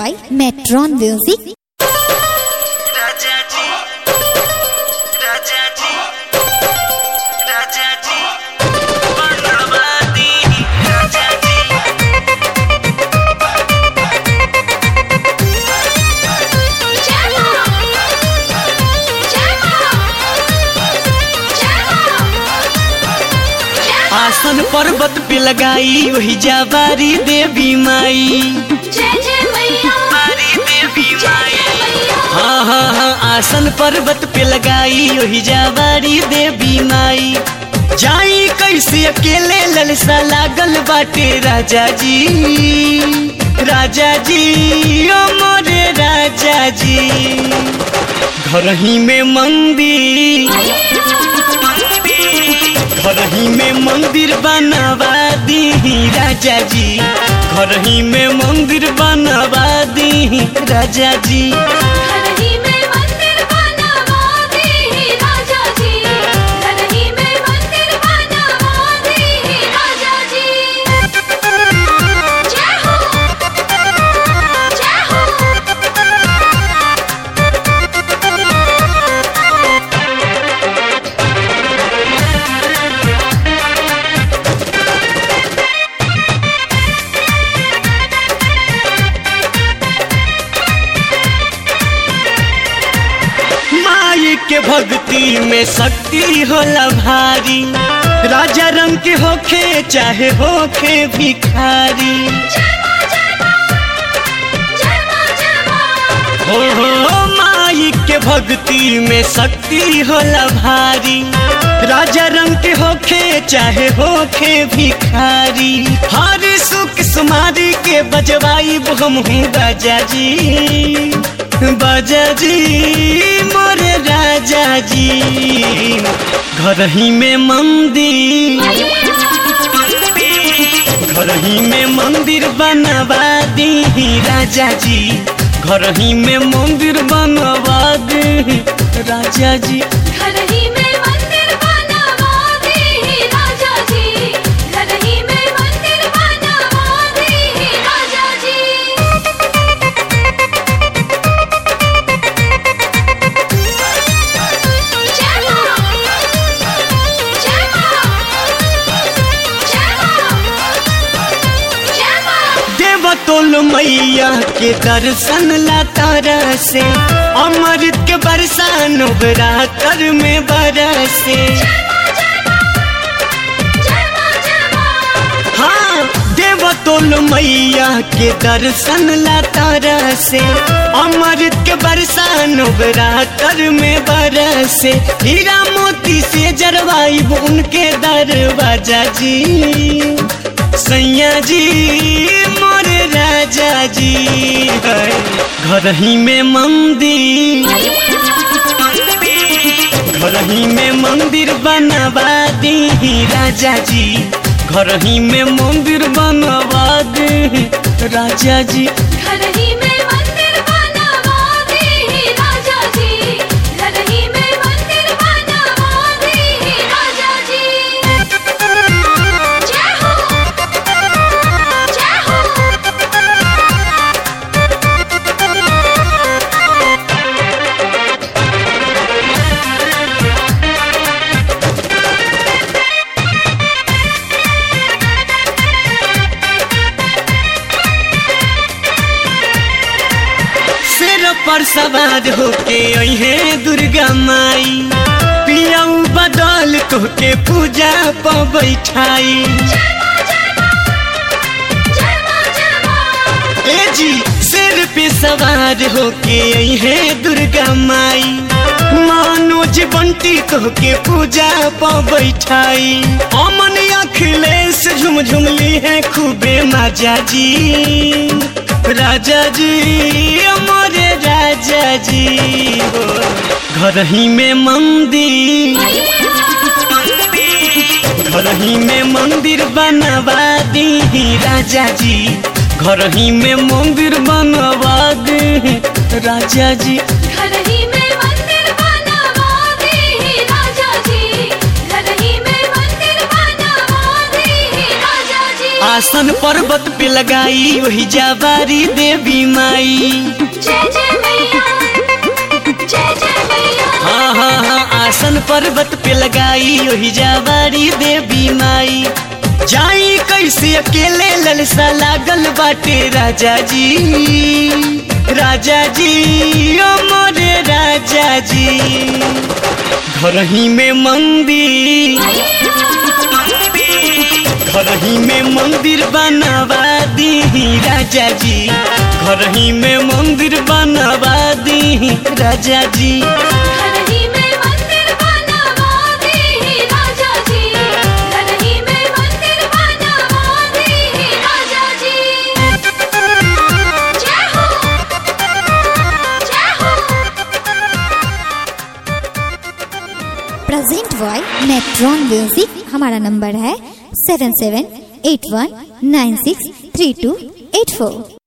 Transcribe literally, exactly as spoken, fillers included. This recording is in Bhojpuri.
by Metron Music. आसन पर्वत पे लगाई वही जाबारी देवी माई। जय जय मैया बारी देवी माई। हाँ हाँ हाँ आसन पर्वत पे लगाई वही जाबारी देवी माई। जाई कैसे अकेले ललसा लागल बाटे राजा जी, राजा जी ओ मोरे राजा जी। घर ही में मंदिर, घर ही में मंदिर बनवा दी राजा जी। घर ही में मंदिर बनवा दी राजा जी। घर ही में मंदिर बनवा दी राजा जी। घर ही में मंदिर बनवा दी राजा जी। जय हो जय हो। के भक्ति में शक्ति होला भारी। राजा रंग के होखे चाहे होखे भिखारी। हो हो माई के भक्ति में शक्ति होला भारी। राजा रंग के होखे चाहे होखे भिखारी। हर सुख सुमारी के बजवाई हम हूँ बाजा जी, बाजा जी मोरे राजा जी। घर ही में मंदिर, घर ही में मंदिर बनवा दी राजा जी। घर ही में मंदिर बनवा दी राजा जी। घर ही में मंदिर बनवा दी राजा जी। घर ही में मंदिर बनवा दी राजा जी। जय मां जय मां जय मां जय मां। देवतोल मैया के दर्शन ला तारा से। अमृत के बरसान नवरात्र में बरसे। हाँ देवतोल मैया के दर्शन ला तारा से। अमृत के बरसान नवरात्र में बरसे। हीरा मोती से जरवाई उनके दरवाजा जी, सैया जी मोरे राजा जी। घर ही में मंदिर, घर ही में मंदिर बनवा दी राजा जी। घर ही में मंदिर बनवा दी राजा जी। घर ही में मंदिर बनवा दी राजा जी। घर ही में मंदिर बनवा दी राजा जी। जय हो जय हो। पर सवार होके अइहे दुर्गा माई। पियाऊ बदल तोहके पूजा प बैठाई। ए जी सिर पे सवार होके अइहे दुर्गा माई। मनोज बंटी तोहके पूजा प बैठाई। अमन अखिलेश झुम झुमली है खूबे माजा जी, राजा जी हमारे राजा जी। हो घर ही में मंदिर, घर ही में मंदिर बनवा दी राजा जी। घर ही में मंदिर बनवा दी राजा जी। घर ही में मंदिर बनवा दी राजा जी। घर ही में मंदिर बनवा दी राजा जी। आसन पर्वत पे लगाई वही जाबारी देवी माई। जय जय मैया, जय जय मैया। हाँ हाँ हाँ आसन पर्वत पे लगाई वही जाबारी देवी माई। जाई कैसे अकेले ललसा लागल बाटे राजा जी, राजा जी ओ मोरे राजा जी। घरही में मंदिर, घरही में मंदिर बनवा दी राजा जी, घरही में मंदिर बनवा दी राजा जी। घरही में मंदिर बनवा दी राजा जी, घरही में मंदिर बनवा दी राजा जी। जय हो, जय हो। Present by Metron music. हमारा नंबर है seven seven eight one nine six three two eight फोर।